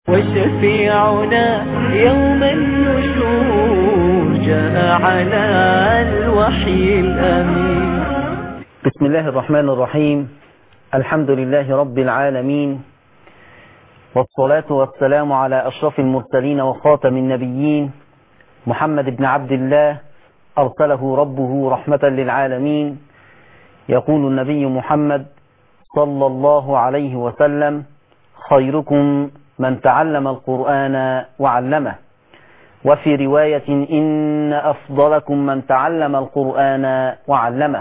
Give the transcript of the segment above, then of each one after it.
وشفيعنا يوم النشور جاء على الوحي الأمين. بسم الله الرحمن الرحيم. الحمد لله رب العالمين، والصلاة والسلام على أشرف المرسلين وخاتم النبيين محمد بن عبد الله، أرسله ربه رحمة للعالمين. يقول النبي محمد صلى الله عليه وسلم: خيركم من تعلم القرآن وعلمه. وفي رواية: إن أفضلكم من تعلم القرآن وعلمه.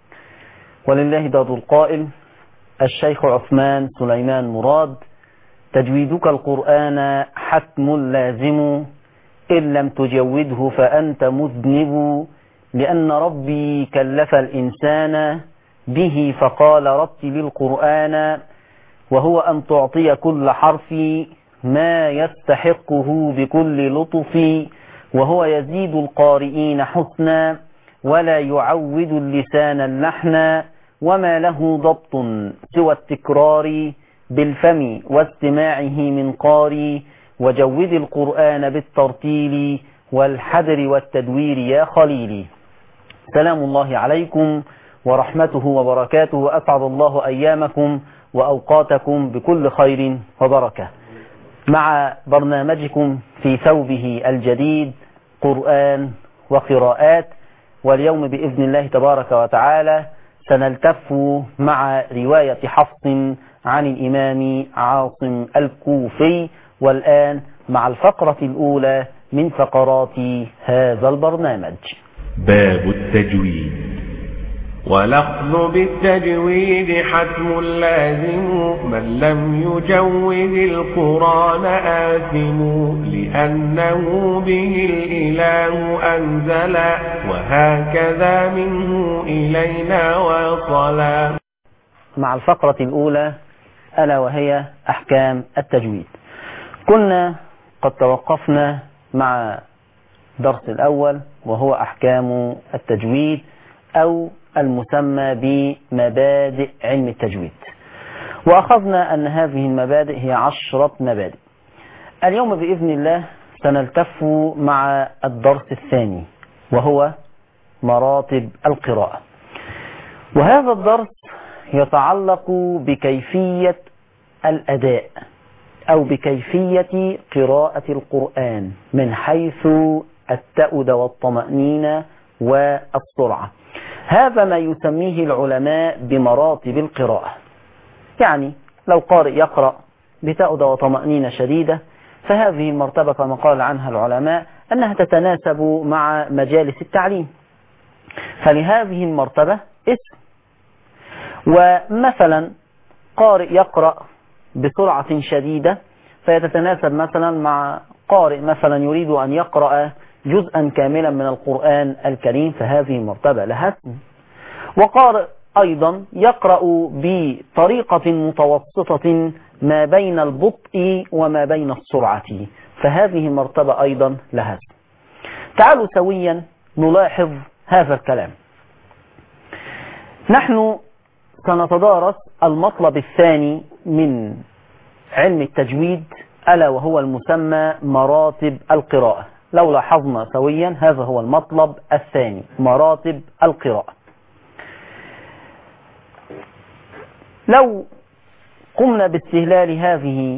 ولله دار القائل الشيخ عثمان سليمان مراد: تجويدك القرآن حتم لازم، إن لم تجوده فأنت مذنب، لأن ربي كلف الإنسان به فقال رتل القرآن، وهو أن تعطي كل حرف ما يستحقه بكل لطف، وهو يزيد القارئين حسنا ولا يعود اللسان اللحنا، وما له ضبط سوى التكرار بالفم واستماعه من قاري، وجود القرآن بالترتيل والحذر والتدوير يا خليلي. سلام الله عليكم ورحمته وبركاته، أسعد الله أيامكم وأوقاتكم بكل خير وبركة، مع برنامجكم في ثوبه الجديد قرآن وقراءات. واليوم بإذن الله تبارك وتعالى سنلتف مع رواية حفص عن الإمام عاصم الكوفي، والآن مع الفقرة الأولى من فقرات هذا البرنامج. باب التجويد. ولفظ بالتجويد حتم لازم، من لم يجود القرآن آثم، لأنه به الإله أنزل، وهكذا منه إلينا وصلا. مع الفقرة الأولى ألا وهي أحكام التجويد. كنا قد توقفنا مع درس الأول وهو أحكام التجويد، أو المسمى بمبادئ علم التجويد، وأخذنا أن هذه المبادئ هي 10 مبادئ. اليوم بإذن الله سنلتف مع الدرس الثاني وهو مراتب القراءة، وهذا الدرس يتعلق بكيفية الأداء أو بكيفية قراءة القرآن من حيث التأد والطمأنينة والسرعة. هذا ما يسميه العلماء بمراتب القراءة. يعني لو قارئ يقرأ بتأد وطمأنينة شديدة، فهذه المرتبة كما قال عنها العلماء أنها تتناسب مع مجالس التعليم، فلهذه المرتبة اسم. ومثلا قارئ يقرأ بسرعة شديدة فيتتناسب مثلا مع قارئ مثلا يريد أن يقرأ جزءا كاملا من القرآن الكريم، فهذه المرتبة لها اسم. وقارئ أيضا يقرأ بطريقة متوسطة ما بين البطء وما بين السرعة، فهذه المرتبة أيضا لها اسم. تعالوا سويا نلاحظ هذا الكلام. نحن سنتدارس المطلب الثاني من علم التجويد، ألا وهو المسمى مراتب القراءة. لو لاحظنا سويا هذا هو المطلب الثاني، مراتب القراءة. لو قمنا باستهلال هذه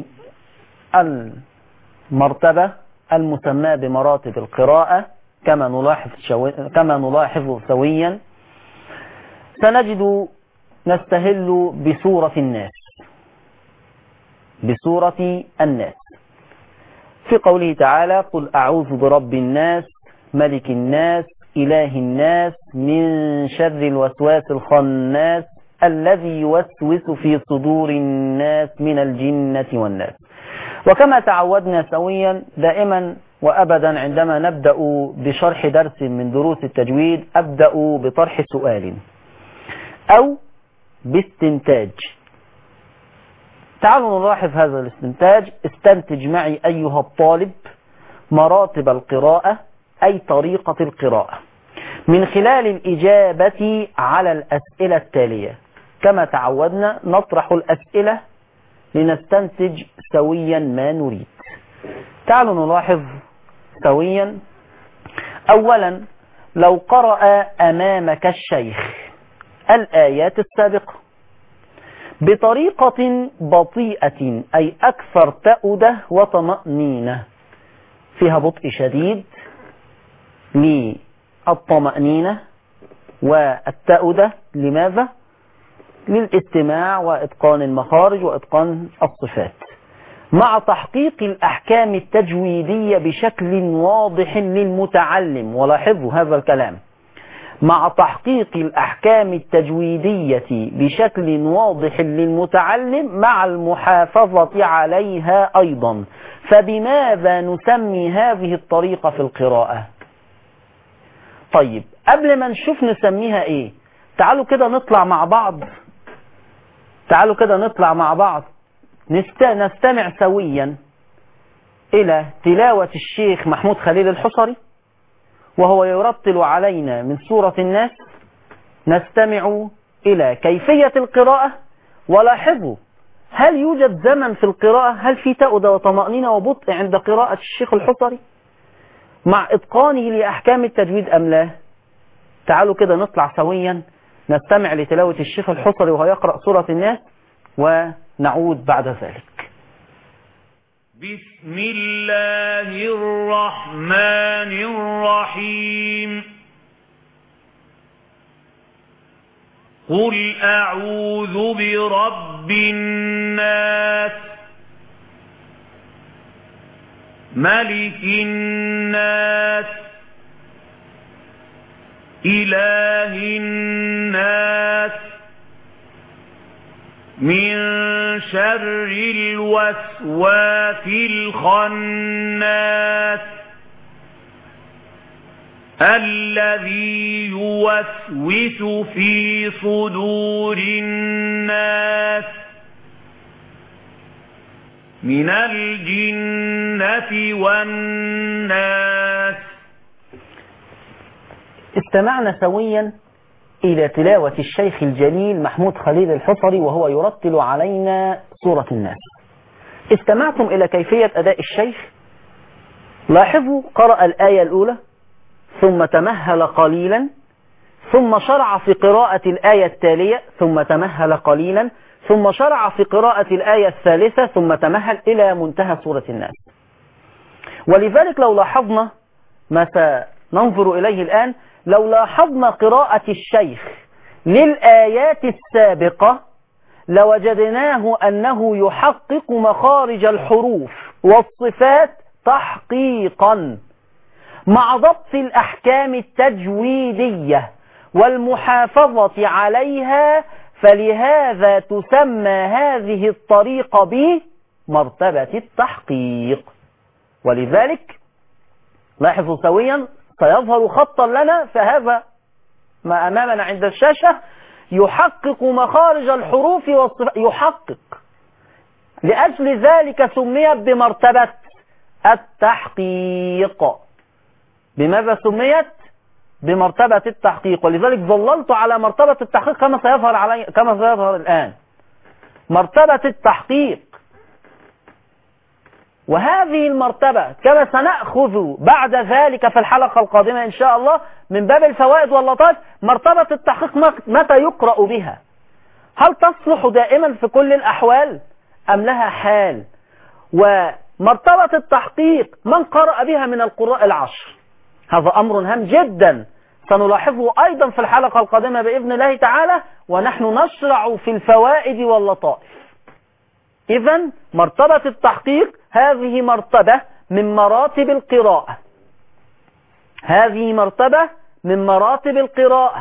المرتبة المسماة بمراتب القراءة كما نلاحظ سويا، سنجد نستهل بسورة الناس، بسورة الناس، في قوله تعالى: قل أعوذ برب الناس ملك الناس إله الناس من شر الوسواس الخناس الذي يوسوس في صدور الناس من الجنة والناس. وكما تعودنا سويا دائما وأبدا عندما نبدأ بشرح درس من دروس التجويد أبدأ بطرح سؤال أو باستنتاج. تعالوا نلاحظ هذا الاستنتاج. استنتج معي أيها الطالب مراتب القراءة، أي طريقة القراءة، من خلال الإجابة على الأسئلة التالية. كما تعودنا نطرح الأسئلة لنستنتج سويا ما نريد. تعالوا نلاحظ سويا. أولا، لو قرأ أمامك الشيخ الآيات السابقة بطريقة بطيئة، أي أكثر تأودة وطمأنينة، فيها بطء شديد للطمأنينة والتأودة. لماذا؟ للاستماع وإتقان المخارج وإتقان الصفات، مع تحقيق الأحكام التجويدية بشكل واضح للمتعلم. ولاحظوا هذا الكلام، مع تحقيق الأحكام التجويدية بشكل واضح للمتعلم مع المحافظة عليها أيضا. فبماذا نسمي هذه الطريقة في القراءة؟ طيب، قبل ما نشوف نسميها إيه، تعالوا كده نطلع مع بعض نستمع سويا إلى تلاوة الشيخ محمود خليل الحصري وهو يرتل علينا من سورة الناس. نستمع إلى كيفية القراءة، ولاحظوا هل يوجد زمن في القراءة؟ هل في تأودة وطمأنينة وبطء عند قراءة الشيخ الحصري مع إتقانه لأحكام التجويد أم لا؟ تعالوا كده نطلع سويا نستمع لتلاوة الشيخ الحصري وهو يقرأ سورة الناس، ونعود بعد ذلك. بسم الله الرحمن الرحيم. قل أعوذ برب الناس ملك الناس إله الناس من شر الوسواس الخناس الذي يوسوس في صدور الناس من الجنة والناس. استمعنا سويا إلى تلاوة الشيخ الجليل محمود خليل الحصري وهو يرتل علينا سورة الناس. استمعتم إلى كيفية أداء الشيخ. لاحظوا، قرأ الآية الأولى ثم تمهل قليلا، ثم شرع في قراءة الآية التالية، ثم تمهل قليلا، ثم شرع في قراءة الآية الثالثة، ثم تمهل إلى منتهى سورة الناس. ولذلك لو لاحظنا ما سننظر إليه الآن، لو لاحظنا قراءة الشيخ للآيات السابقة لوجدناه أنه يحقق مخارج الحروف والصفات تحقيقا مع ضبط الأحكام التجويدية والمحافظة عليها. فلهذا تسمى هذه الطريقة بمرتبة التحقيق. ولذلك لاحظوا سويا، سيظهر خطا لنا، فهذا ما أمامنا عند الشاشة، يحقق مخارج الحروف والصفات. يحقق، لأجل ذلك سميت بمرتبة التحقيق. بماذا سميت؟ بمرتبة التحقيق. ولذلك ظللت على مرتبة التحقيق كما سيظهر الآن، مرتبة التحقيق. وهذه المرتبة كما سنأخذ بعد ذلك في الحلقة القادمة إن شاء الله من باب الفوائد واللطائف، مرتبة التحقيق متى يقرأ بها؟ هل تصلح دائما في كل الأحوال أم لها حال؟ ومرتبة التحقيق من قرأ بها من القراء العشر؟ هذا أمر هام جدا سنلاحظه أيضا في الحلقة القادمة بإذن الله تعالى، ونحن نشرع في الفوائد واللطائف. إذن مرتبة التحقيق هذه مرتبة من مراتب القراءة، هذه مرتبة من مراتب القراءة،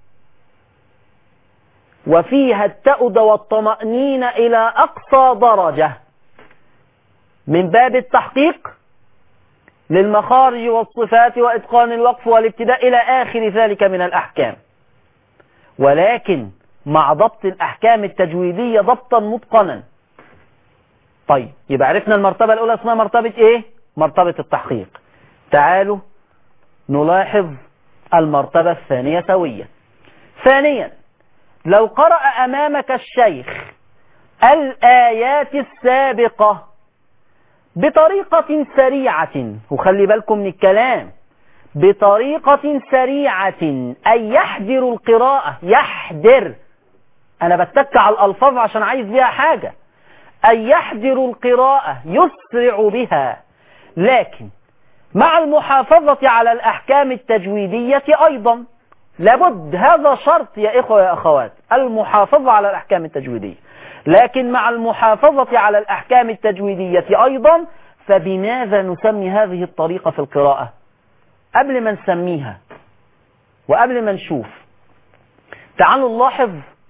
وفيها التأودة والطمأنينة إلى أقصى درجة من باب التحقيق للمخارج والصفات وإتقان الوقف والابتداء إلى آخر ذلك من الأحكام، ولكن مع ضبط الأحكام التجويدية ضبطا متقنا. طيب، يبقى عرفنا المرتبة الأولى اسمها مرتبة إيه؟ مرتبة التحقيق. تعالوا نلاحظ المرتبة الثانية سويا. ثانيا، لو قرأ أمامك الشيخ الآيات السابقة بطريقة سريعة، وخلي بالكم من الكلام، بطريقة سريعة أي يحذر القراءة. يحذر، أنا بتك على الألفاظ عشان عايز بيها حاجة. أي يحذر القراءة يسرع بها، لكن مع المحافظة على الأحكام التجويدية أيضا. لابد، هذا شرط يا إخوة يا أخوات، المحافظة على الأحكام التجويدية. لكن مع المحافظة على الأحكام التجويدية أيضا، فبماذا نسمي هذه الطريقة في القراءة؟ قبل ما نسميها وقبل ما نشوف، تعالوا نلاحظ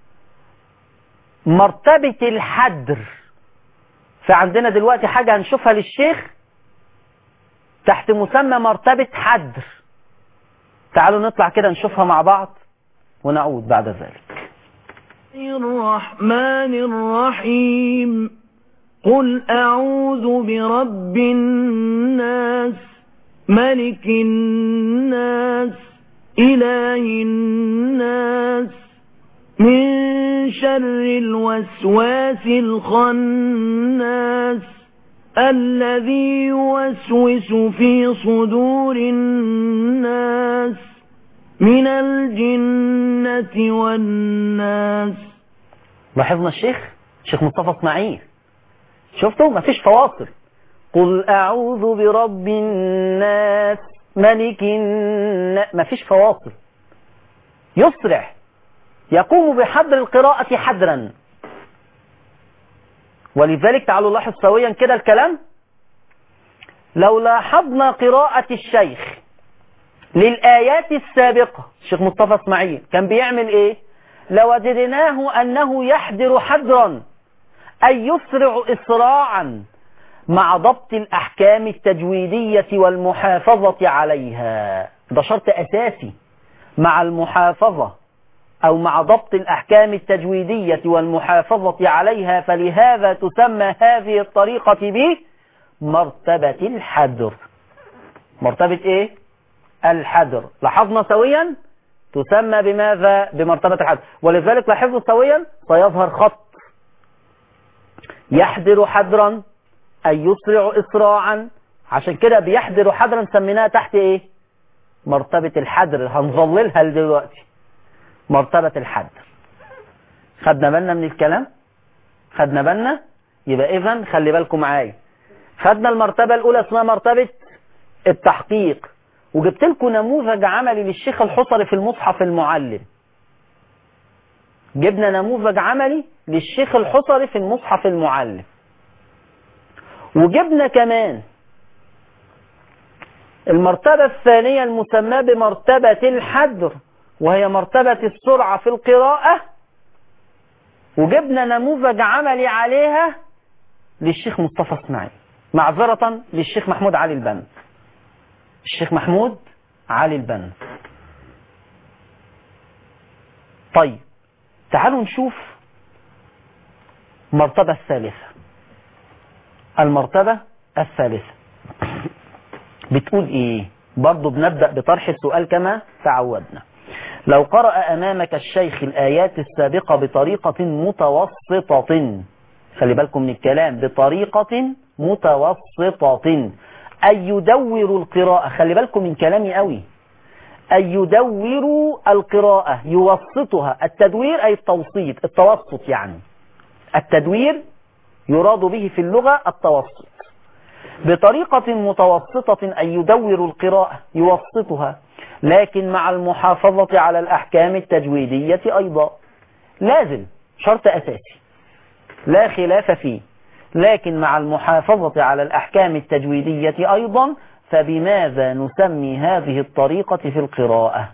مرتبة الحدر. فعندنا دلوقتي حاجة هنشوفها للشيخ تحت مسمى مرتبة حدر. تعالوا نطلع كده نشوفها مع بعض ونعود بعد ذلك. الرحمن الرحيم. قل أعوذ برب الناس ملك الناس إله الناس من شر الوسواس الخناس الذي يوسوس في صدور الناس من الجنة والناس. لاحظنا الشيخ مصطفى اسماعيل، شفتوا مفيش فواصل. قل أعوذ برب الناس ملك الناس، مفيش فواصل، يسرع، يقوم بحذر القراءة حذرا. ولذلك تعالوا نلاحظ سويا كده الكلام. لو لاحظنا قراءة الشيخ للآيات السابقة، الشيخ مصطفى اسماعيل كان بيعمل ايه؟ لوجدناه أنه يحذر حذرا أي يسرع إسراعا مع ضبط الأحكام التجويدية والمحافظة عليها. ده شرط أساسي، مع المحافظة أو مع ضبط الأحكام التجويدية والمحافظة عليها. فلهذا تسمى هذه الطريقة بمرتبة الحذر. مرتبة إيه؟ الحذر. لاحظنا سويا تسمى بماذا؟ بمرتبة الحذر. ولذلك لاحظوا سويا سيظهر خط يحذر حذرا أي يسرع إسراعا. عشان كده بيحذر حذرا سميناها تحت إيه؟ مرتبة الحذر. هنظللها دلوقتي مرتبة الحذر. خدنا بالنا من الكلام؟ خدنا بالنا؟ يبقى إذن خلي بالكم معايا. خدنا المرتبة الأولى اسمها مرتبة التحقيق، وجبت لكم نموذج عملي للشيخ الحصري في المصحف المعلم. جبنا نموذج عملي للشيخ الحصري في المصحف المعلم، وجبنا كمان المرتبة الثانية المسماة بمرتبة الحذر، وهي مرتبة السرعة في القراءة، وجبنا نموذج عملي عليها للشيخ مصطفى اسماعيل، معذرة للشيخ محمود علي البنا. الشيخ محمود علي البنا. طيب تعالوا نشوف المرتبة الثالثة. المرتبة الثالثة بتقول ايه؟ برضو بنبدأ بطرح السؤال كما تعودنا. لو قرأ أمامك الشيخ الآيات السابقة بطريقة متوسطة، خلي بالكم من الكلام، بطريقة متوسطة أي يدور القراءة. خلي بالكم من كلامي قوي. أي يدور القراءة، يوسطها. التدوير أي التوسيط، التوسط يعني. التدوير يراد به في اللغة التوسط. بطريقة متوسطة أي يدور القراءة، يوسطها، لكن مع المحافظة على الأحكام التجويدية أيضا. لازم، شرط أساسي لا خلاف فيه، لكن مع المحافظة على الأحكام التجويدية أيضا. فبماذا نسمي هذه الطريقة في القراءة؟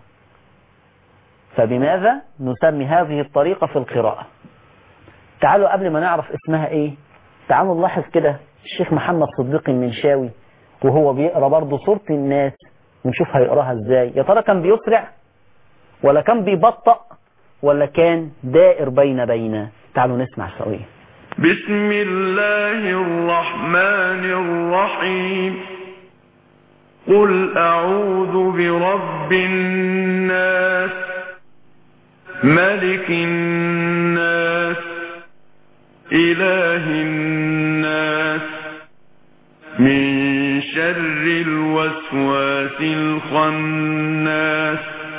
فبماذا نسمي هذه الطريقة في القراءة؟ تعالوا قبل ما نعرف اسمها ايه، تعالوا نلاحظ كده الشيخ محمد صديق المنشاوي وهو بيقرأ برضه سورة الناس، ونشوف هيقراها ازاي. يا ترى كان بيسرع ولا كان بيبطأ ولا كان دائر بين؟ تعالوا نسمع سويا. بسم الله الرحمن الرحيم. قل أعوذ برب الناس ملك الناس إله الناس من شر الوسواس الخناس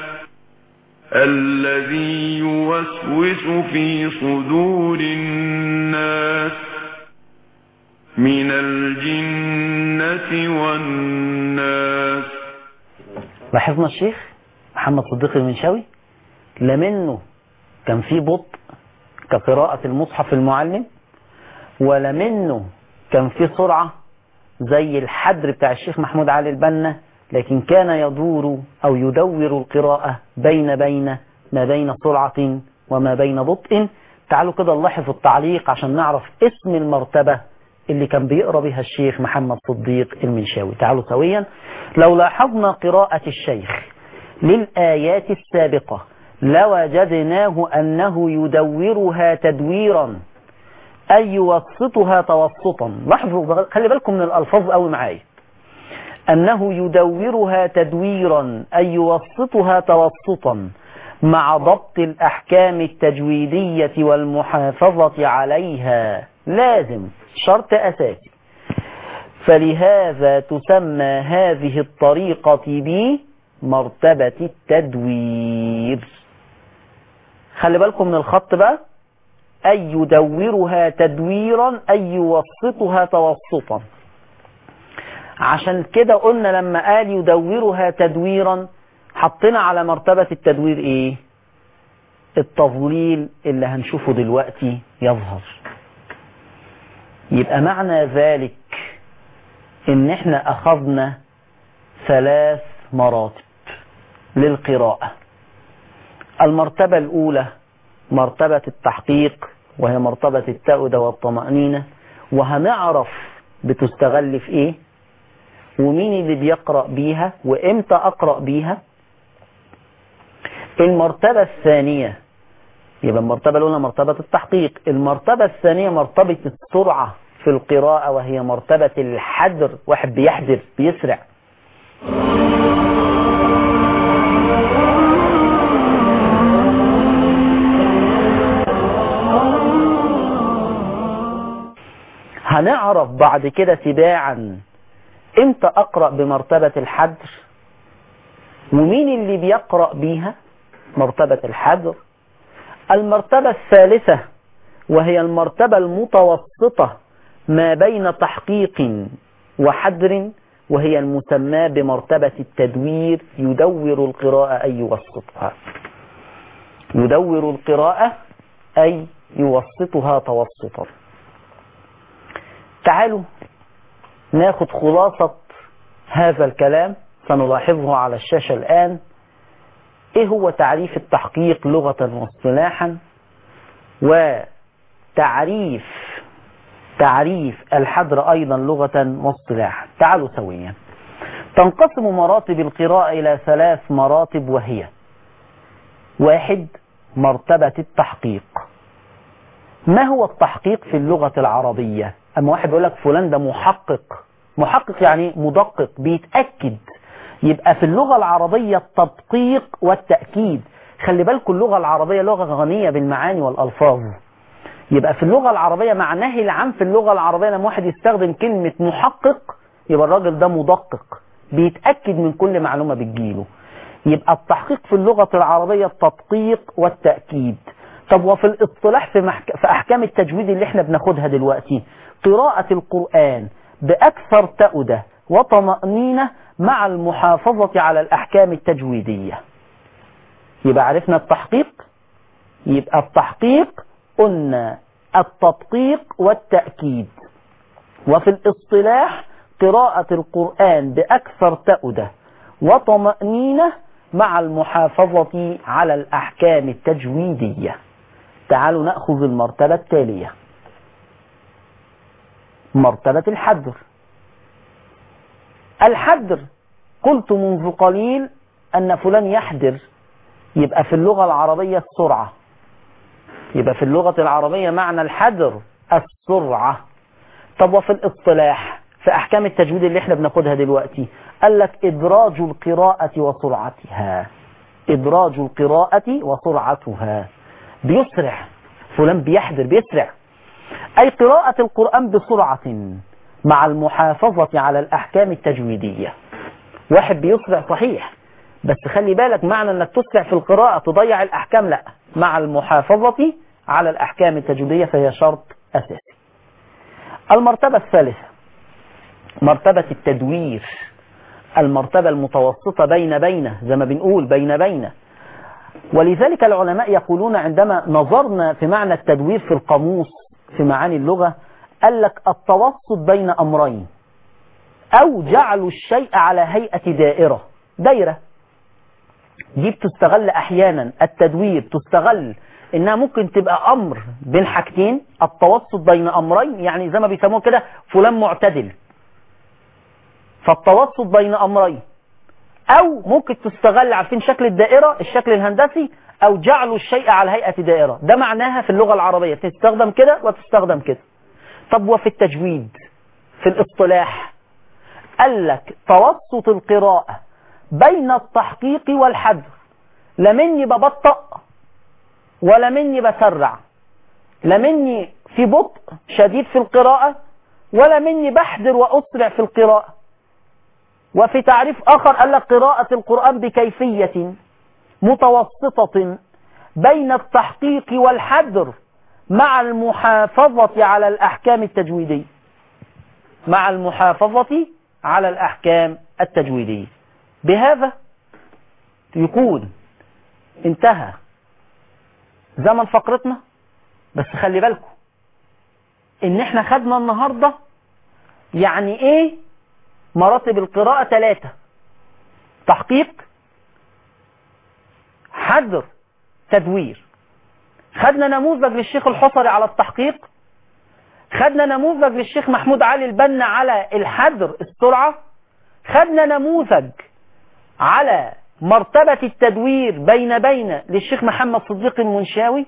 الذي يوسوس في صدور الناس من الجنة والناس. لاحظنا الشيخ محمد صديق المنشاوي لا منه كان في بطء كقراءة المصحف المعلم، ولا منه كان في سرعة زي الحدر بتاع الشيخ محمود علي البنا، لكن كان يدور أو يدور القراءة ما بين سرعة وما بين بطء. تعالوا كده نلاحظ التعليق عشان نعرف اسم المرتبة اللي كان بيقرأ بها الشيخ محمد صديق المنشاوي. تعالوا سويا لو لاحظنا قراءة الشيخ للآيات السابقة لوجدناه أنه يدورها تدويرا أي يوسطها توسطا. لاحظوا خلي بالكم من الألفاظ قوي معايا، أنه يدورها تدويرا أي يوسطها توسطا مع ضبط الأحكام التجويدية والمحافظة عليها، لازم شرط أساسي. فلهذا تسمى هذه الطريقة بمرتبة التدوير. خلي بالكم من الخط بقى، أي يدورها تدويرا أي يوسطها توسطا. عشان كده قلنا لما قال يدورها تدويرا حطينا على مرتبة التدوير ايه؟ التظليل اللي هنشوفه دلوقتي يظهر. يبقى معنى ذلك ان احنا اخذنا 3 مراتب للقراءة. المرتبة الاولى مرتبة التحقيق وهي مرتبة التأودة والطمأنينة، وهنعرف بتستغل في ايه ومين اللي بيقرأ بيها وامتى اقرأ بيها. المرتبة الثانية يبقى المرتبة الاولى مرتبة التحقيق، المرتبة الثانية مرتبة السرعة في القراءة وهي مرتبة الحدر، واحد بيحدر بيسرع. هنعرف بعد كده تباعا امتى اقرأ بمرتبة الحدر ومين اللي بيقرأ بيها مرتبة الحدر. المرتبة الثالثة وهي المرتبة المتوسطة ما بين تحقيق وحدر وهي المسمى بمرتبة التدوير، يدور القراءة أي يوسطها، يدور القراءة أي يوسطها توسطا. تعالوا ناخد خلاصة هذا الكلام سنلاحظه على الشاشة الآن. ايه هو تعريف التحقيق لغة واصطلاحا، وتعريف الحدر أيضا لغة واصطلاحا. تعالوا سويا. تنقسم مراتب القراءة إلى 3 مراتب، وهي 1 مرتبة التحقيق. ما هو التحقيق في اللغة العربية؟ أما واحد يقول لك فلان ده محقق يعني مدقق بيتأكد. يبقى في اللغة العربية التدقيق والتأكيد. خلي بالكم اللغة العربية لغة غنية بالمعاني والألفاظ. يبقى في اللغة العربية معناه العام في اللغة العربية لما واحد يستخدم كلمة محقق يبقى الراجل ده مدقق بيتأكد من كل معلومة بتجيله. يبقى التحقيق في اللغة العربية التدقيق والتأكيد. طب وفي الاصطلاح في أحكام التجويد اللي احنا بناخدها دلوقتي، قراءة القرآن بأكثر تأودة وطمأنينة مع المحافظة على الأحكام التجويدية. يبقى عرفنا التحقيق. يبقى التحقيق قلنا التدقيق والتأكيد. وفي الاصطلاح قراءة القرآن بأكثر تأودة وطمأنينة مع المحافظة على الأحكام التجويدية. تعالوا نأخذ المرتبة التالية، مرتبة الحدر. الحدر قلت منذ قليل أن فلان يحدر، يبقى في اللغة العربية السرعة. يبقى في اللغة العربية معنى الحدر السرعة. طب وفي الاصطلاح في أحكام التجويد اللي احنا بناخدها دلوقتي قال لك إدراج القراءة وسرعتها. إدراج القراءة وسرعتها، بيسرع، فلان بيحدر بيسرع، أي قراءة القرآن بسرعة مع المحافظة على الأحكام التجويدية. واحد بيسرع صحيح، بس خلي بالك معنى أنك تسرع في القراءة تضيع الأحكام، لا، مع المحافظة على الأحكام التجويدية، فهي شرط أساسي. المرتبة الثالثة مرتبة التدوير، المرتبة المتوسطة بين زي ما بنقول بين. ولذلك العلماء يقولون عندما نظرنا في معنى التدوير في القاموس في معاني اللغة، قال لك التوسط بين أمرين، أو جعل الشيء على هيئة دائرة دي بتستغل أحيانا، التدوير تستغل إنها ممكن تبقى أمر بين حاجتين، التوسط بين أمرين، يعني زي ما بيسموه كده فلان معتدل، فالتوسط بين أمرين. أو ممكن تستغل، عارفين شكل الدائرة، الشكل الهندسي، أو جعل الشيء على هيئة دائرة، ده معناها في اللغة العربية تستخدم كده وتستخدم كده. طب وفي التجويد في الاصطلاح قال لك توسط القراءة بين التحقيق والحذر، لا مني ببطأ ولا مني بسرع، لا مني في بطء شديد في القراءة ولا مني بحذر وأسرع في القراءة. وفي تعريف آخر قال لك قراءة القرآن بكيفية متوسطة بين التحقيق والحذر مع المحافظة على الأحكام التجويدية، مع المحافظة على الأحكام التجويدية. بهذا يكون انتهى زمن فقرتنا. بس خلي بالكم ان احنا خدنا النهاردة يعني ايه مراتب القراءة 3: تحقيق، حذر، تدوير. خدنا نموذج للشيخ الحصري على التحقيق، خدنا نموذج للشيخ محمود علي البنا على الحذر السرعة، خدنا نموذج على مرتبة التدوير بين للشيخ محمد صديق المنشاوي.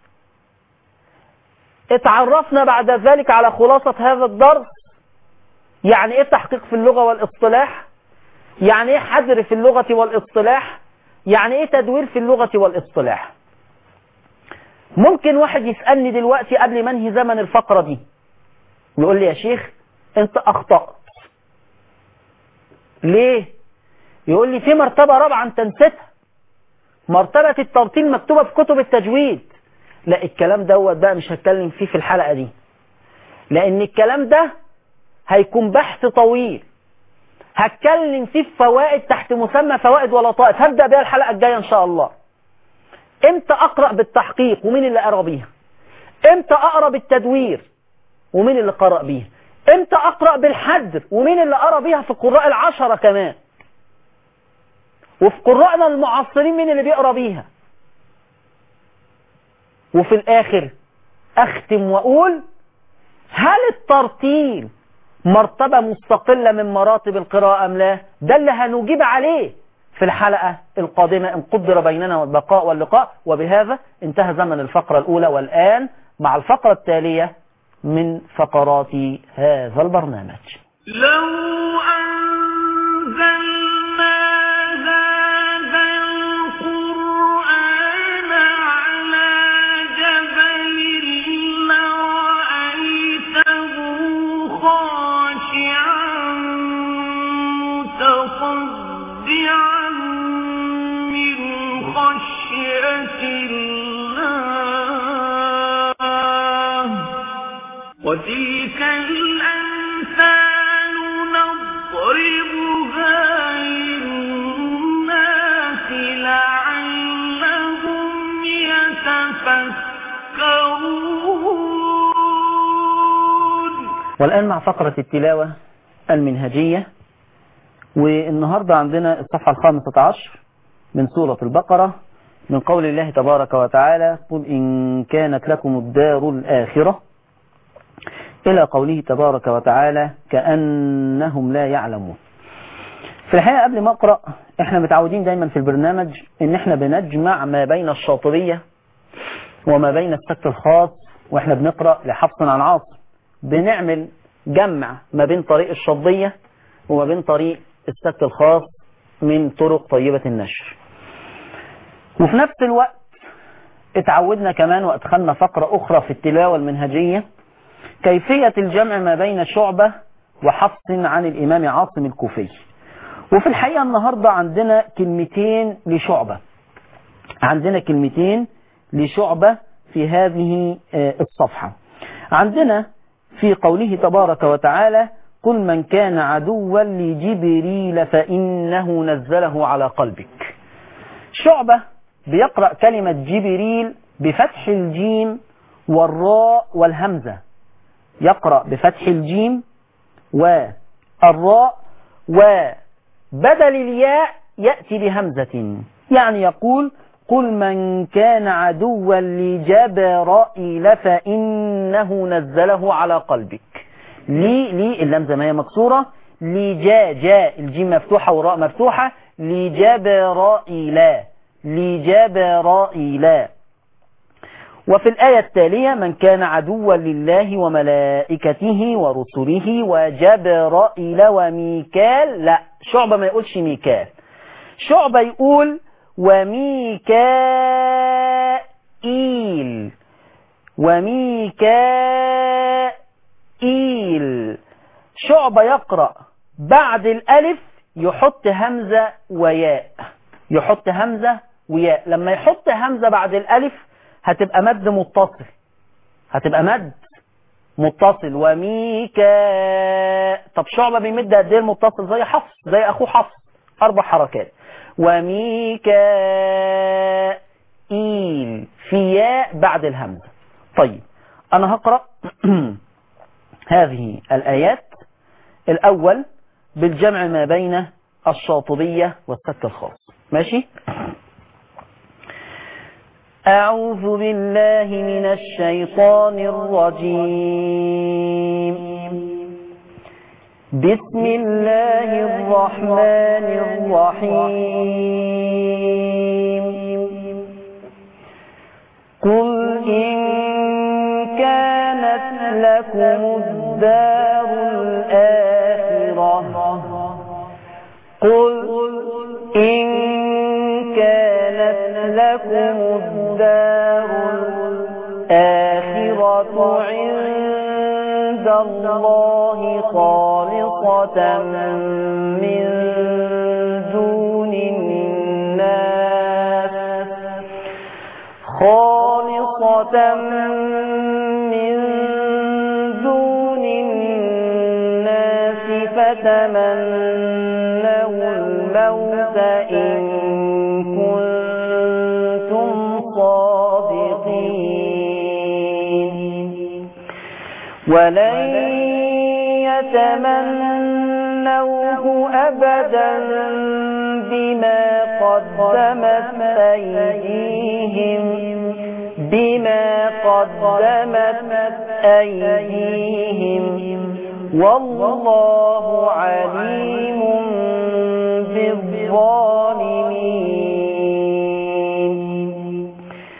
اتعرفنا بعد ذلك على خلاصة هذا الدرس، يعني ايه تحقيق في اللغة والاصطلاح، يعني ايه حذر في اللغة والاصطلاح، يعني ايه تدوير في اللغة والاصطلاح. ممكن واحد يسألني دلوقتي قبل ما انهي زمن الفقرة دي، يقول لي يا شيخ انت اخطأت ليه؟ يقول لي في مرتبة رابعة انت نسيتها، مرتبة الترتيل مكتوبة في كتب التجويد. لا، الكلام دوت بقى مش هتكلم فيه في الحلقة دي، لان الكلام ده هيكون بحث طويل، هتكلم فيه في فوائد تحت مسمى فوائد ولطائف، هبدأ بيها الحلقة الجاية ان شاء الله. امتى اقرأ بالتحقيق ومين اللي قرأ بيها، امتى اقرأ بالتدوير ومين اللي قرأ بيها، امتى اقرأ بالحذر ومين اللي قرأ بيها في القراء 10 كمان، وفي قراءنا المعاصرين مين اللي بيقرأ بيها. وفي الاخر اختم واقول هل الترتيل مرتبة مستقلة من مراتب القراءة ام لا؟ ده اللي هنجيب عليه في الحلقة القادمة إن قدر بيننا البقاء واللقاء. وبهذا انتهى زمن الفقرة الأولى، والآن مع الفقرة التالية من فقرات هذا البرنامج. لو أنزلنا هذا القرآن على جبل لرأيته خاشعا متصدعا من خشية الله، وتلك الأمثال نضربها للناس لعلهم يتفكرون. والآن مع فقرة التلاوة المنهجية، والنهاردة عندنا الصفحة 15 من سورة البقرة، من قول الله تبارك وتعالى: قل إن كانت لكم الدار الآخرة، إلى قوله تبارك وتعالى: كأنهم لا يعلمون. في الحقيقة قبل ما أقرأ، إحنا متعودين دايما في البرنامج إن إحنا بنجمع ما بين الشاطبية وما بين السكت الخاص، وإحنا بنقرأ لحفص عن عاصم بنعمل جمع ما بين طريق الشاطبية وما بين طريق السكت الخاص من طرق طيبة النشر. وفي نفس الوقت اتعودنا كمان وادخلنا فقرة أخرى في التلاوة المنهجية، كيفية الجمع ما بين شعبة وحفص عن الإمام عاصم الكوفي. وفي الحقيقة النهاردة عندنا كلمتين لشعبة، عندنا كلمتين لشعبة في هذه الصفحة. عندنا في قوله تبارك وتعالى قل من كان عدوا لجبريل فإنه نزله على قلبك. شعبة بيقرأ كلمة جبريل بفتح الجيم والراء والهمزة، يقرأ بفتح الجيم والراء، وبدل الياء يأتي بهمزة، يعني يقول قل من كان عدوا لجبرائيل فإنه نزله على قلبك. لي اللام زي ما هي مكسورة، جاء الجيم مفتوحة والراء مفتوحة، لجبرائيل. وفي الآية التالية من كان عدوا لله وملائكته ورسله وجبرائيل وميكال، لا شعبة ما يقولش ميكال، شعبة يقول وميكائيل. شعبة يقرأ بعد الألف يحط همزة وياء، يحط همزة وياء، لما يحط همزة بعد الألف هتبقى مد متصل، هتبقى مد متصل. طب شعبة بيمد قد ايه المتصل؟ زي حفص، زي أخوه حفص، 4 حركات. وميكائيل في ياء بعد الهمزة. طيب أنا هقرأ هذه الآيات الأول بالجمع ما بين الشاطبية والسك الخاص، ماشي؟ أعوذ بالله من الشيطان الرجيم. بسم الله الرحمن الرحيم. قل إن كانت لكم الدار الآخرة، قل إن كانت لكم الدار الآخرة عند الله خالصة من دون الناس، خالصة من دون الناس فتمنوا الموت إن كنتم صادقين، ولن يتمنوه أبدا بما قدمت أيديهم والله عليم بالظالمين.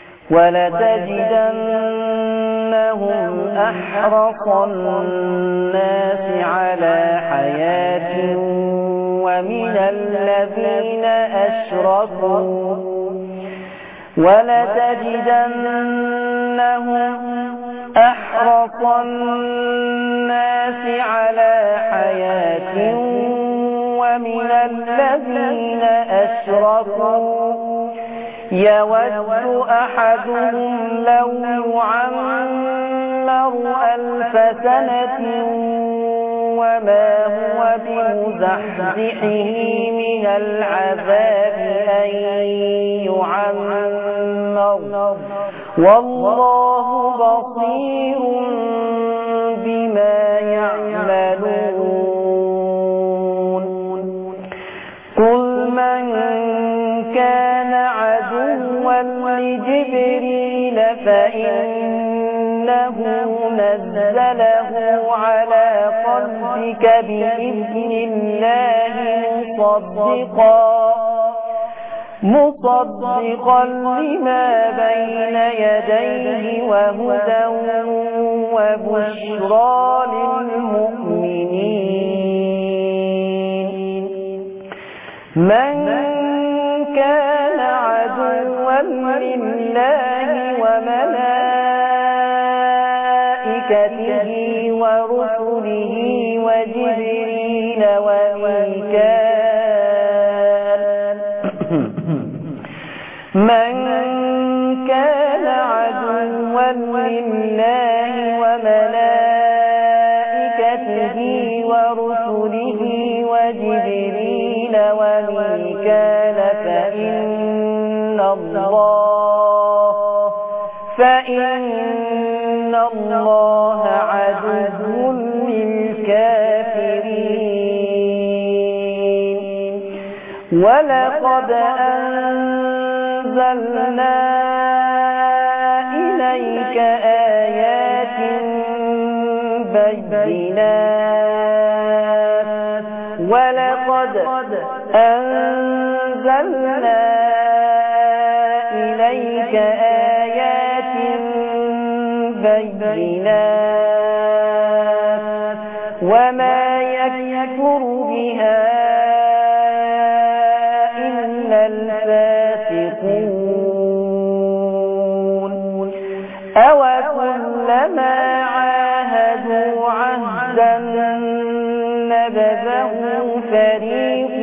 ولتجدنهم أحرص الناس على حياة ومن الذين أشركوا، ولتجدنهم أحرص الناس على حياة ومن الذين أشركوا يود أحدهم لو يعمر 1000 سنة وما هو بمزحزحه من العذاب أن يعمر والله بصير بما يعملون. قل من كان عدوا لجبريل فإنه نزله على قلبك بإذن الله مصدقا لما بين يديه وهدى وبشرى للمؤمنين. من كان عدوا لله وملائكته ورسله وجبريل وميكال من كان عدوا لله وملائكته ورسله وجبريل وميكال فإن الله عدو للكافرين ولقد أنزلنا إليك آيات بينات ولقد أنزلنا إليك آيات بينات وما يكفر بها إلا الفاسقون أوكلما عاهدوا عهدا نبذه فريق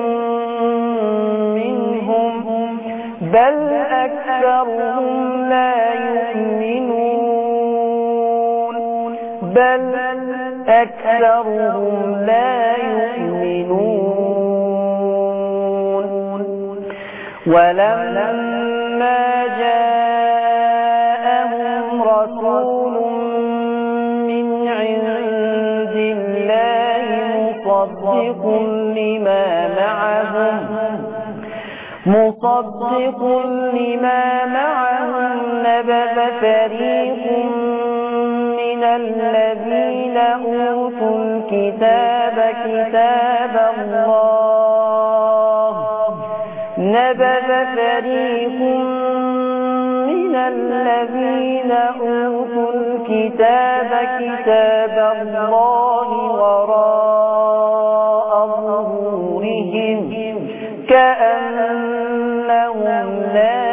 منهم بل أكثرهم لا يؤمنون ولما جاءهم رسول من عند الله مصدق لما معهم نبذ فريق من الذين أوتوا الكتاب كتاب الله نبذ فريق من الذين أوتوا الكتاب كتاب الله وراء ظهورهم كأنهم لا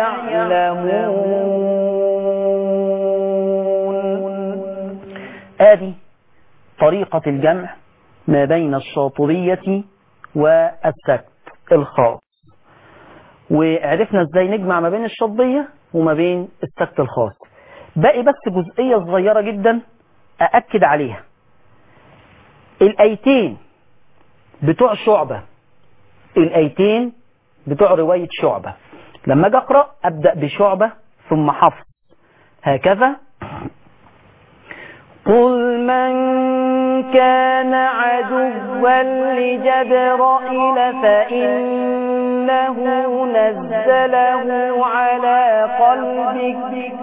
يعلمون. هذه طريقة الجمع ما بين الشاطبية والسكت الخاص، وعرفنا ازاي نجمع ما بين الشاطبية وما بين السكت الخاص. باقي بس جزئية صغيرة جدا أأكد عليها. الآيتين بتوع شعبة، الآيتين بتوع رواية شعبة، لما أجي أقرأ أبدأ بشعبة ثم حفص هكذا: قل من كان عدوا لجبرائيل فإنه نزله على قلبك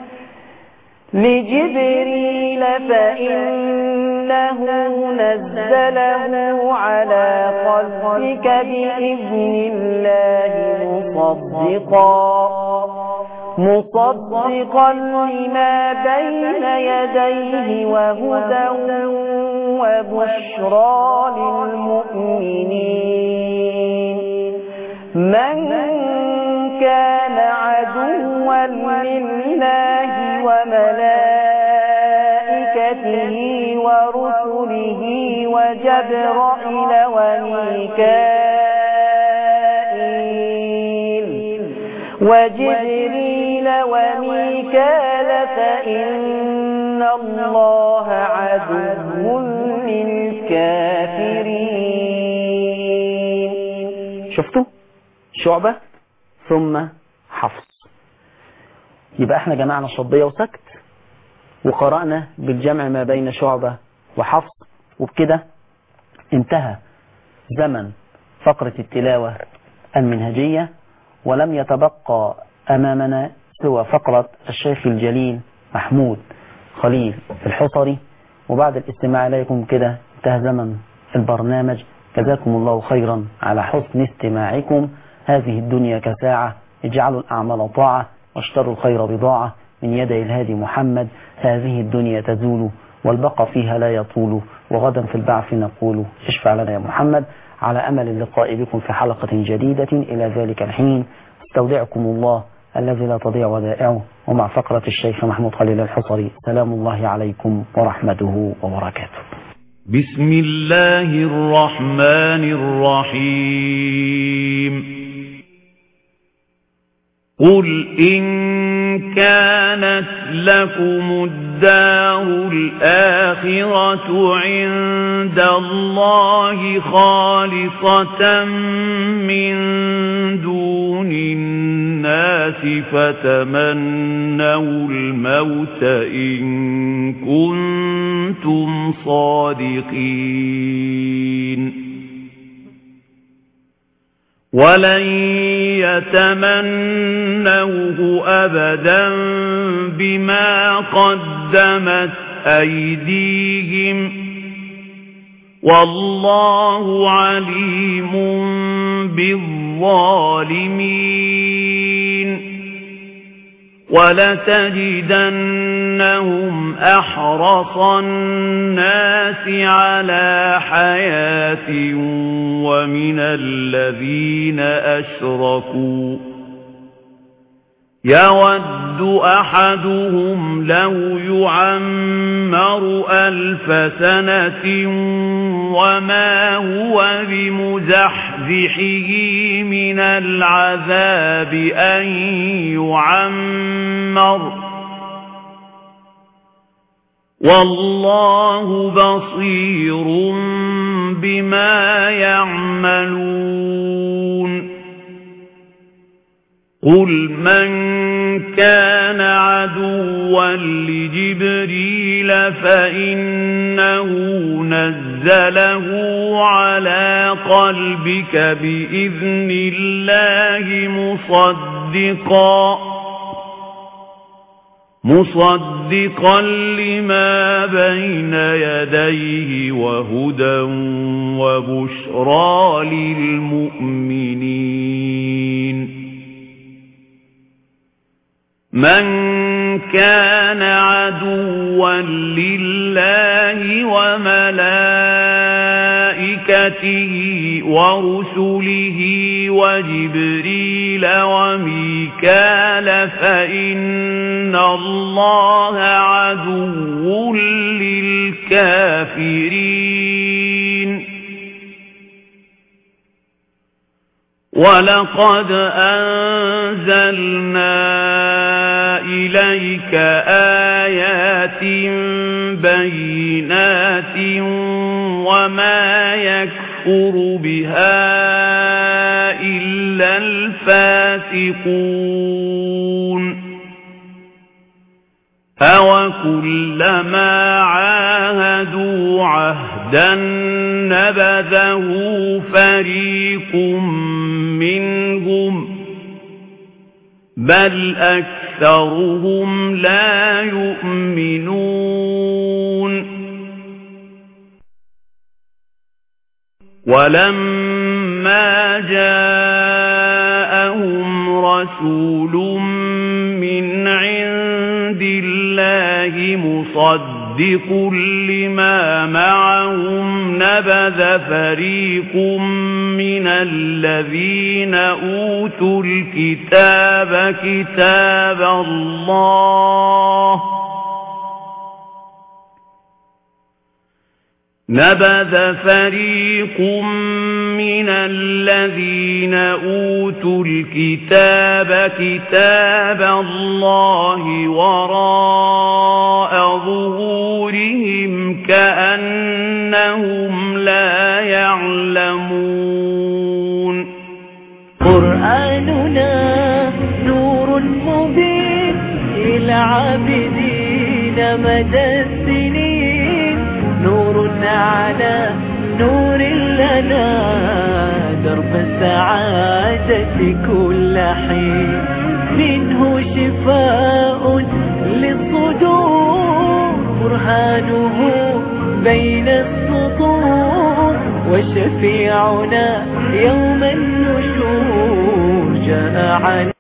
لجبريل فإنه نزله على قلبك بإذن الله مصدقا لما بين يديه وهدى وبشرى للمؤمنين. من كان عدوا لله وملائكته ورسله وجبريل وميكال فإن الله عدو للكافرين. شفتوا؟ شعبة ثم حفص. يبقى احنا جمعنا شطبية وسكت وقرأنا بالجمع ما بين شعبة وحفص، وبكده انتهى زمن فقرة التلاوة المنهجية، ولم يتبقى أمامنا سوى فقرة الشيخ الجليل محمود خليل الحصري. وبعد الاستماع إليكم كده انتهى زمن البرنامج. جزاكم الله خيرا على حسن استماعكم. هذه الدنيا كساعة، اجعلوا الأعمال طاعة واشتروا الخير بضاعة من يدي الهادي محمد. هذه الدنيا تزول والبقى فيها لا يطول، وغدا في البعث نقول اشفع لنا يا محمد. على أمل اللقاء بكم في حلقة جديدة. إلى ذلك الحين استودعكم الله الذي لا تضيع ودائعه، ومع فقرة الشيخ محمود خليل الحصري سلام الله عليكم ورحمته وبركاته. بسم الله الرحمن الرحيم قل إن كانت لكم الدار الآخرة عند الله خالصة من دون الناس فتمنوا الموت إن كنتم صادقين ولن يتمنوه أبدا بما قدمت أيديهم والله عليم بالظالمين ولتجدنهم أحرص الناس على حياة ومن الذين أشركوا يود أحدهم لو يعمر 1000 سنة وما هو بمزحزحه من العذاب أن يعمر والله بصير بما يعملون قل من كان عدوا لجبريل فإنه نزله على قلبك بإذن الله مصدقا لما بين يديه وهدى وبشرى للمؤمنين من كان عدوا لله وملائكته ورسله وجبريل وميكال فإن الله عدو للكافرين ولقد أنزلنا إليك آيات بينات وما يكفر بها إلا الفاسقون أوكلما عاهدوا عهدا نبذه فريق منهم بل أكثرهم لا يؤمنون ولما جاءهم رسول من عند الله مصدق لما معهم نبذ فريق من الذين أوتوا الكتاب كتاب الله نبذ فريق من الذين أوتوا الكتاب كتاب الله وراء ظهورهم كأنهم لا يعلمون قرآننا نور مبين للعابدين مدى السنين نور على نور لنا درب السعادة كل حين منه شفاء للصدور برهانه بين السطور وشفيعنا يوم النشور جاء عن